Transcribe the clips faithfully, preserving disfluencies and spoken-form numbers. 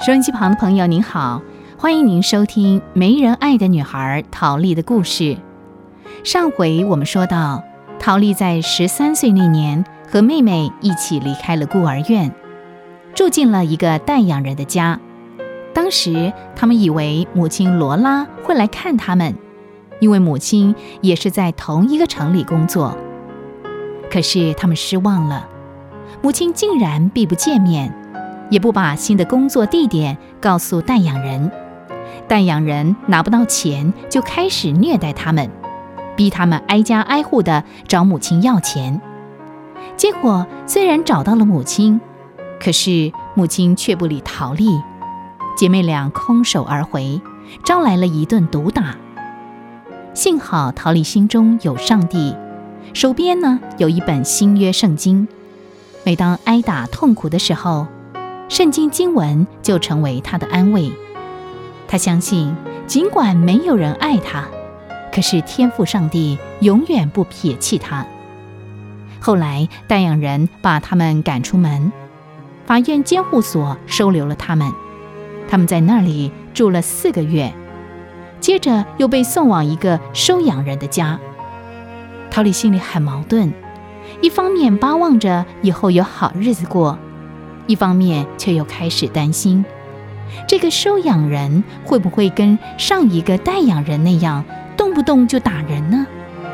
收音机旁的朋友您好，欢迎您收听没人爱的女孩陶丽的故事。上回我们说到，陶丽在十三岁那年和妹妹一起离开了孤儿院，住进了一个带养人的家。当时他们以为母亲罗拉会来看他们，因为母亲也是在同一个城里工作。可是他们失望了，母亲竟然避不见面，也不把新的工作地点告诉带养人。带养人拿不到钱，就开始虐待他们，逼他们挨家挨户地找母亲要钱。结果虽然找到了母亲，可是母亲却不理陶丽，姐妹俩空手而回，招来了一顿毒打。幸好陶丽心中有上帝，手边呢有一本新约圣经，每当挨打痛苦的时候，圣经经文就成为她的安慰。她相信，尽管没有人爱她，可是天父上帝永远不撇弃她。后来带养人把他们赶出门，法院监护所收留了他们，他们在那里住了四个月，接着又被送往一个收养人的家。陶丽心里很矛盾，一方面巴望着以后有好日子过，一方面却又开始担心，这个收养人会不会跟上一个带养人那样，动不动就打人呢？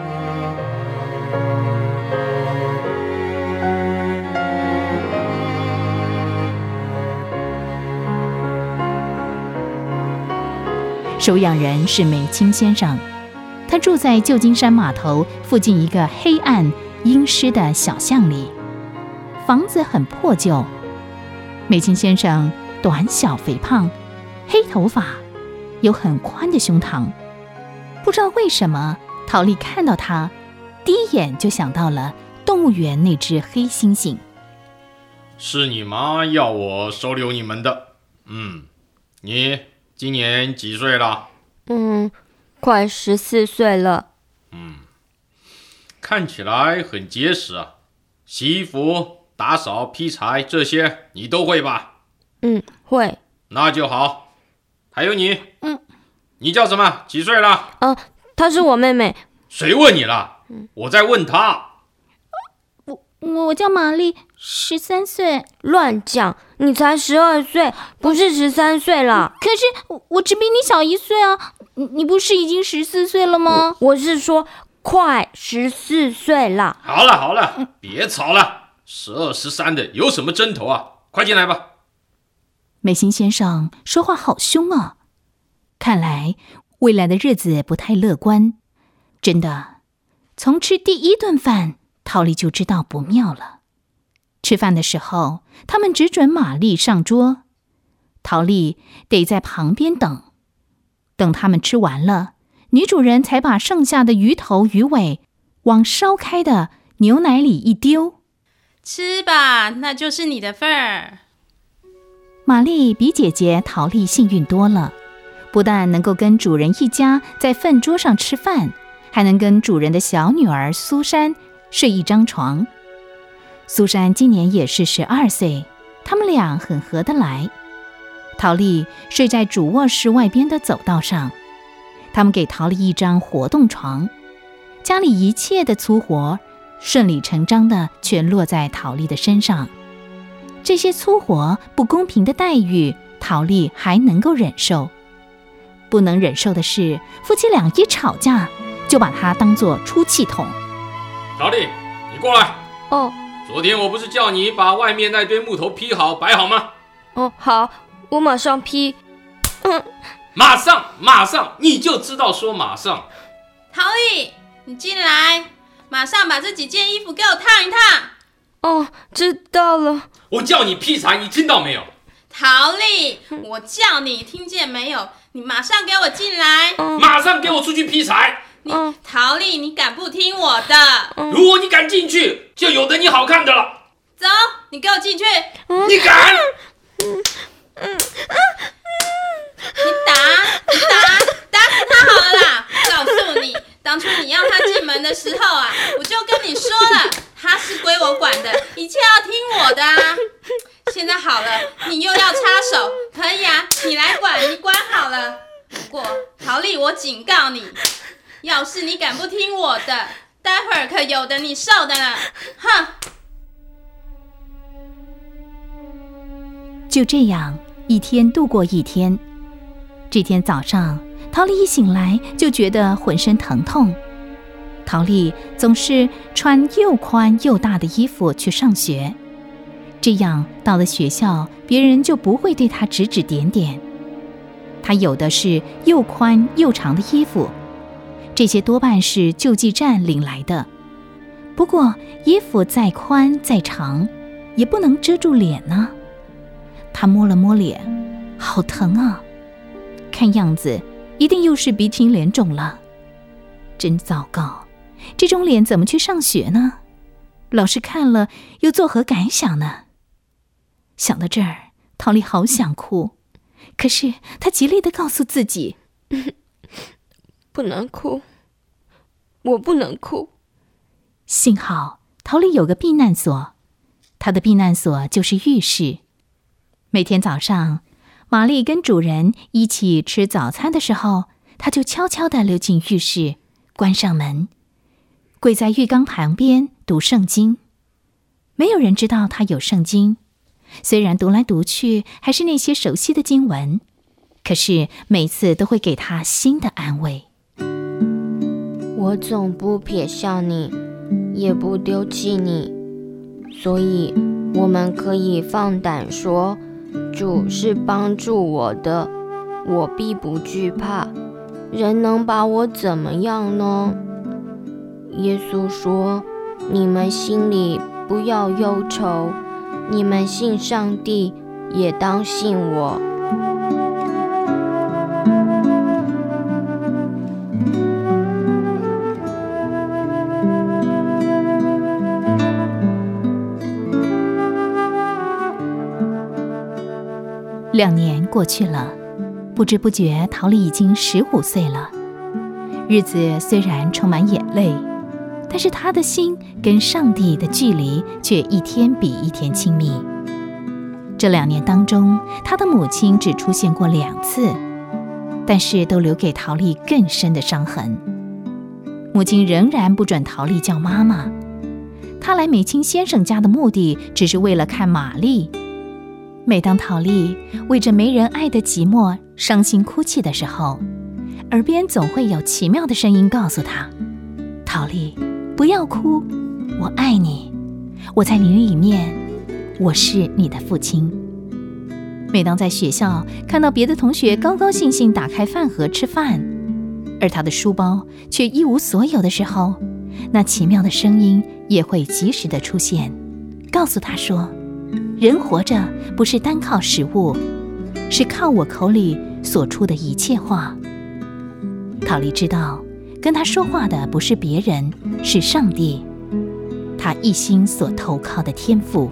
收养人是美清先生，他住在旧金山码头附近一个黑暗阴湿的小巷里，房子很破旧。美清先生短小肥胖，黑头发，有很宽的胸膛。不知道为什么，陶丽看到他，第一眼就想到了动物园那只黑猩猩。 是你妈要我收留你们的。嗯，你今年几岁了？ 嗯，快十四岁了。 嗯，看起来很结实啊。洗衣服、打扫、劈柴这些你都会吧？ 嗯，会。 那就好。还有你， 嗯， 你叫什么？几岁了？ 呃，她是我妹妹。 谁问你了？嗯、我在问她。 我我叫玛丽，十三岁。 乱讲，你才十二岁，不是十三岁了。 可是我我只比你小一岁啊！你你不是已经十四岁了吗？ 我, 我是说，快十四岁了。 好了好了，别吵了，十二十三的有什么针头啊？快进来吧。 美心先生说话好凶啊，看来未来的日子不太乐观。真的，从吃第一顿饭，陶丽就知道不妙了。吃饭的时候，他们只准玛丽上桌，陶丽得在旁边等。等他们吃完了，女主人才把剩下的鱼头鱼尾往烧开的牛奶里一丢。 吃吧，那就是你的份儿。 玛丽比姐姐陶丽幸运多了，不但能够跟主人一家在饭桌上吃饭，还能跟主人的小女儿苏珊睡一张床。苏珊今年也是十二岁，他们俩很合得来。陶丽睡在主卧室外边的走道上，他们给陶丽一张活动床，家里一切的粗活顺理成章的全落在陶丽的身上。这些粗活不公平的待遇，陶丽还能够忍受。不能忍受的是，夫妻俩一吵架，就把它当作出气筒。 陶丽，你过来。 哦。 昨天我不是叫你把外面那堆木头劈好摆好吗？ 哦，好，我马上劈。 嗯，马上，马上，你就知道说马上。 陶丽，你进来，马上把这几件衣服给我烫一烫。 哦，知道了。 我叫你劈柴，你听到没有？ 陶丽，我叫你听见没有？你马上给我进来。 嗯、 马上给我出去劈柴。 你、嗯、陶丽，你敢不听我的、 嗯、如果你敢进去，就有的你好看的了。 走，你给我进去。 嗯、你敢、 嗯嗯嗯、你打你打打死他好了啦。告诉你，当初你要他进门的时候啊，我就跟你说了，他是归我管的，一切要听我的啊。现在好了，你又要插手，可以啊， 过，陶丽，我警告你，要是你敢不听我的，待会儿可有的你受的呢！哼！ 就这样，一天度过一天。这天早上，陶丽一醒来就觉得浑身疼痛。陶丽总是穿又宽又大的衣服去上学，这样到了学校，别人就不会对她指指点点。她有的是又宽又长的衣服，这些多半是救济站领来的。不过衣服再宽再长，也不能遮住脸呢。她摸了摸脸，好疼啊！看样子一定又是鼻青脸肿了，真糟糕！这种脸怎么去上学呢？老师看了又作何感想呢？想到这儿，陶丽好想哭，可是她极力地告诉自己， 不能哭，我不能哭。 幸好陶丽有个避难所，她的避难所就是浴室。每天早上，玛丽跟主人一起吃早餐的时候，她就悄悄地溜进浴室，关上门，跪在浴缸旁边读圣经。没有人知道她有圣经，虽然读来读去还是那些熟悉的经文，可是每次都会给她新的安慰。 我总不撇下你，也不丢弃你，所以我们可以放胆说，主是帮助我的，我必不惧怕。人能把我怎么样呢？耶稣说，你们心里不要忧愁，你们信上帝，也当信我。 两年过去了，不知不觉陶丽已经十五岁了。日子虽然充满眼泪，但是她的心跟上帝的距离却一天比一天亲密。这两年当中，她的母亲只出现过两次，但是都留给陶丽更深的伤痕。母亲仍然不准陶丽叫妈妈，她来美清先生家的目的只是为了看玛丽。每当陶丽为着没人爱的寂寞伤心哭泣的时候，耳边总会有奇妙的声音告诉她，陶丽，不要哭，我爱你，我在你里面，我是你的父亲。每当在学校看到别的同学高高兴兴打开饭盒吃饭，而他的书包却一无所有的时候，那奇妙的声音也会及时的出现，告诉他说，人活着不是单靠食物，是靠我口里所出的一切话。陶丽知道，跟他说话的不是别人，是上帝，他一心所投靠的天父。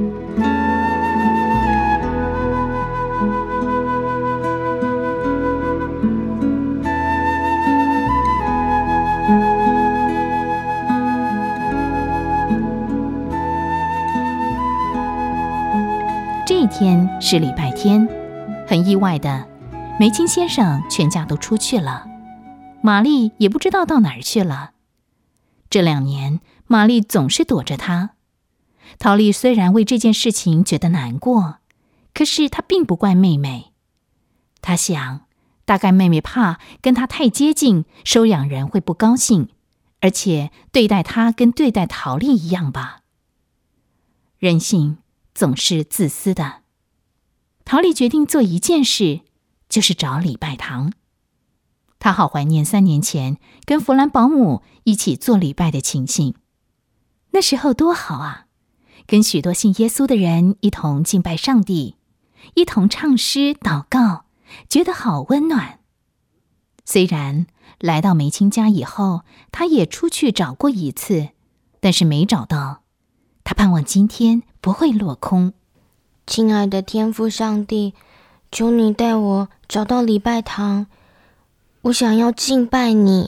这一天是礼拜天，很意外的，梅清先生全家都出去了，玛丽也不知道到哪儿去了。这两年，玛丽总是躲着他。陶丽虽然为这件事情觉得难过，可是她并不怪妹妹。她想，大概妹妹怕跟她太接近，收养人会不高兴，而且对待她跟对待陶丽一样吧。人性总是自私的。陶丽决定做一件事，就是找礼拜堂。她好怀念三年前跟弗兰保姆一起做礼拜的情形。那时候多好啊，跟许多信耶稣的人一同敬拜上帝，一同唱诗祷告，觉得好温暖。虽然来到梅清家以后，她也出去找过一次，但是没找到。她盼望今天不会落空。 亲爱的天父上帝，求你带我找到礼拜堂，我想要敬拜你。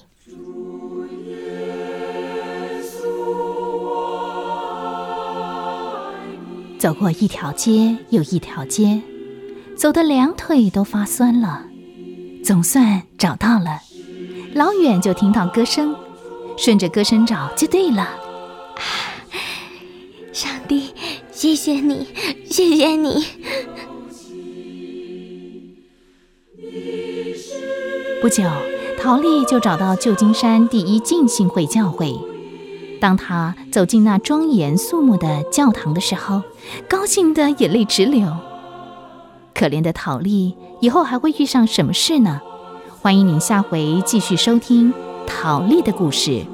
走过一条街又一条街，走得两腿都发酸了， 总算找到了，老远就听到歌声，顺着歌声找就对了。 上帝，谢谢你，谢谢你。 不久，陶丽就找到旧金山第一浸信会教会。当他走进那庄严肃穆的教堂的时候，高兴得眼泪直流。可怜的陶丽，以后还会遇上什么事呢？欢迎您下回继续收听陶丽的故事。